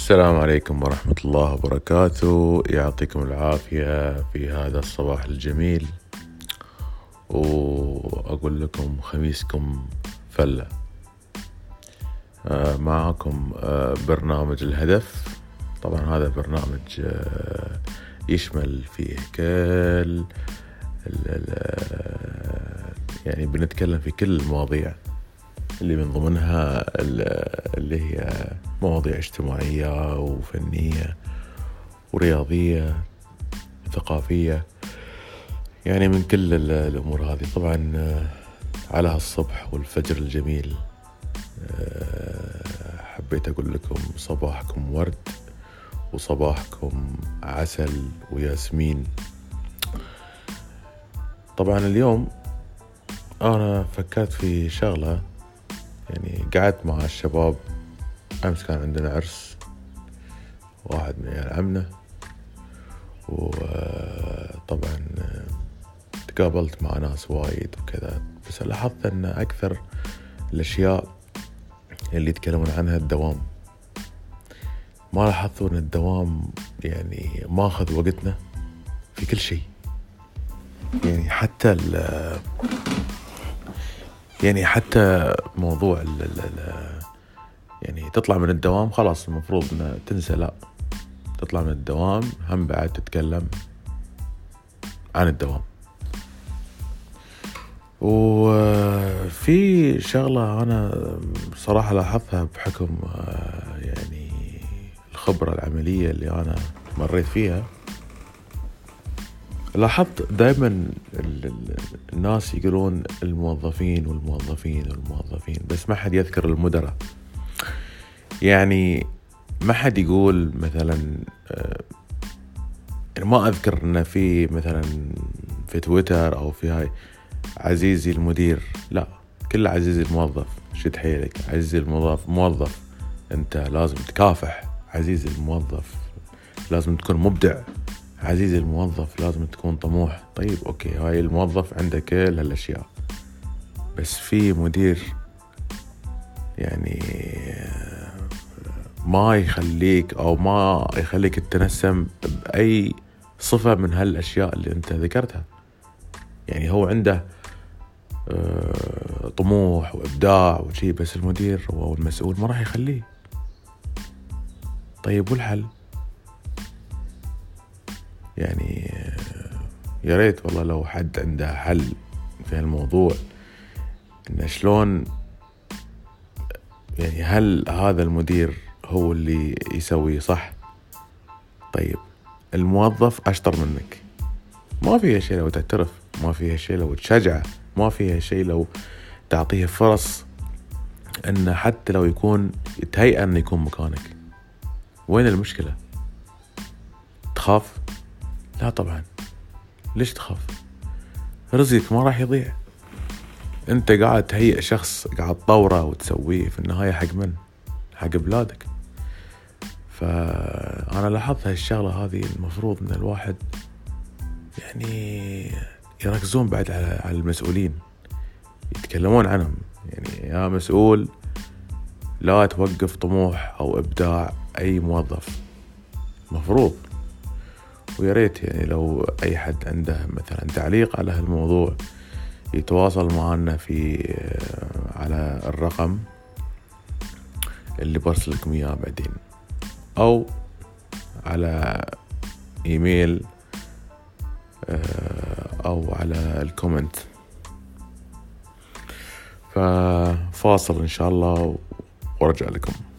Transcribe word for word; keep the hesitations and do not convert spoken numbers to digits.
السلام عليكم ورحمة الله وبركاته. يعطيكم العافية في هذا الصباح الجميل، وأقول لكم خميسكم فلة. آه معكم آه برنامج الهدف. طبعا هذا برنامج آه يشمل فيه كل يعني بنتكلم في كل المواضيع اللي من ضمنها اللي هي مواضيع اجتماعية وفنية ورياضية ثقافية، يعني من كل الأمور هذه. طبعا على هالصبح والفجر الجميل حبيت أقول لكم صباحكم ورد وصباحكم عسل وياسمين. طبعا اليوم أنا فكرت في شغلة، يعني قعدت مع الشباب. أمس كان عندنا عرس واحد من عيال عمنا، وطبعا تقابلت مع ناس وايد وكذا، بس لاحظت أن أكثر الأشياء اللي يتكلمون عنها الدوام. ما لاحظتوا أن الدوام يعني ماخذ وقتنا في كل شيء، يعني حتى ال يعني حتى موضوع ال ال يعني تطلع من الدوام خلاص المفروض أن تنسى، لا تطلع من الدوام هم بعد تتكلم عن الدوام. وفي شغلة أنا صراحة لاحظتها بحكم يعني الخبرة العملية اللي أنا مريت فيها. لاحظت دائما الناس يقولون الموظفين والموظفين والموظفين، بس ما حد يذكر المدراء. يعني ما حد يقول مثلا يعني ما أذكر أن في مثلا في تويتر أو في هاي عزيزي المدير، لا، كل عزيزي الموظف، شد حيلك عزيزي الموظف. موظف أنت لازم تكافح، عزيزي الموظف لازم تكون مبدع، عزيزي الموظف لازم تكون طموح. طيب أوكي، هاي الموظف عنده كل هالأشياء، بس في مدير يعني ما يخليك أو ما يخليك تتنسم بأي صفة من هالأشياء اللي أنت ذكرتها. يعني هو عنده طموح وإبداع وشي، بس المدير أو المسؤول ما راح يخليه. طيب والحل؟ يعني يا ريت والله لو حد عنده حل في هالموضوع، إن شلون يعني هل هذا المدير هو اللي يسوي صح؟ طيب الموظف أشطر منك، ما فيها شيء لو تعترف، ما فيها شيء لو تشجعه، ما فيها شيء لو تعطيه فرص أن حتى لو يكون يتهيأ أن يكون مكانك. وين المشكلة؟ تخاف؟ لا طبعا، ليش تخاف؟ رزقك ما راح يضيع. انت قاعد تهيئ شخص قاعد تطوره وتسويه، في النهاية حق من؟ حق بلادك. فأنا لاحظت هالشغلة هذه. المفروض ان الواحد يعني يركزون بعد على المسؤولين، يتكلمون عنهم. يعني يا مسؤول لا توقف طموح او ابداع اي موظف، مفروض. ويا ريت يعني لو اي حد عنده مثلا تعليق على هالموضوع يتواصل معنا في على الرقم اللي برسلكم اياه بعدين، او على ايميل او على الكومنت. ففاصل ان شاء الله وارجع لكم.